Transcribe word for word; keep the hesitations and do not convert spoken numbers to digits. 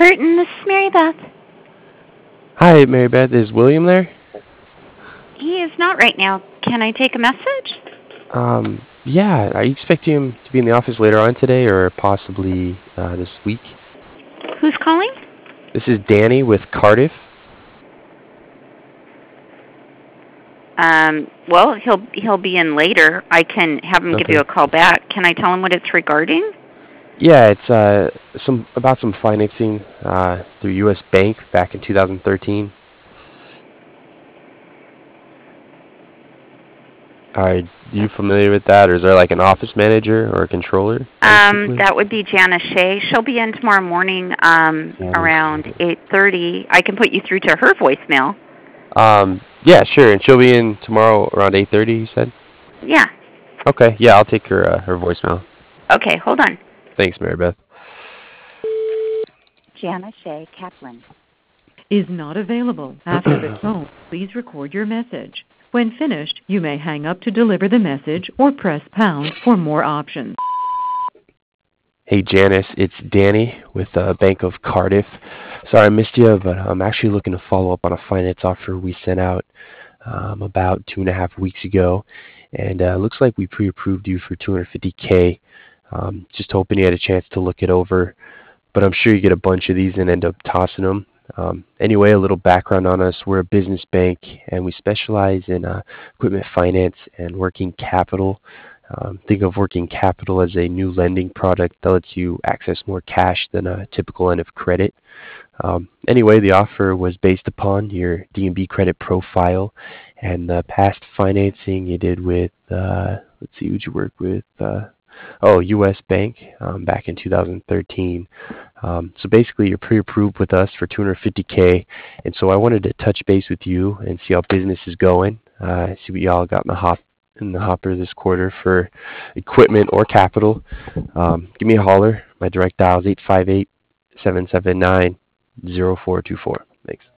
Curtin, this is Mary Beth. Hi, Mary Beth. Is William there? He is not right now. Can I take a message? Um, yeah. Are you expecting him to be in the office later on today or possibly uh, this week? Who's calling? This is Danny with Cardiff. Um, well, he'll he'll be in later. I can have him give you Okay. a call back. Can I tell him what it's regarding? Yeah, it's uh some about some financing uh through U S Bank back in two thousand thirteen. Are you familiar with that, or is there like an office manager or a controller I can speak Um, with? that would be Janice Shea. She'll be in tomorrow morning um, Janice. around eight thirty. I can put you through to her voicemail. Um, yeah, sure. And she'll be in tomorrow around eight thirty. You said. Yeah. Okay. Yeah, I'll take her uh, her voicemail. Okay, hold on. Thanks, Mary Beth. Janice Shea Kaplan is not available. After the tone, please record your message. When finished, you may hang up to deliver the message or press pound for more options. Hey Janice, it's Danny with uh, Bank of Cardiff. Sorry I missed you, but I'm actually looking to follow up on a finance offer we sent out um, about two and a half weeks ago, and uh, looks like we pre-approved you for two hundred fifty K. Um, just hoping you had a chance to look it over, but I'm sure you get a bunch of these and end up tossing them. Um, anyway, a little background on us. We're a business bank, and we specialize in uh, equipment finance and working capital. Um, think of working capital as a new lending product that lets you access more cash than a typical line of credit. Um, anyway, the offer was based upon your D and B credit profile and the past financing you did with, uh, let's see, who'd you work with? Uh, oh, U S Bank um, back in two thousand thirteen. Um, so basically, you're pre-approved with us for two hundred fifty K, and so I wanted to touch base with you and see how business is going. Uh, see what y'all got in the hop in the hopper this quarter for equipment or capital. Um, give me a holler. My direct dial is eight five eight, seven seven nine, zero four two four. Thanks.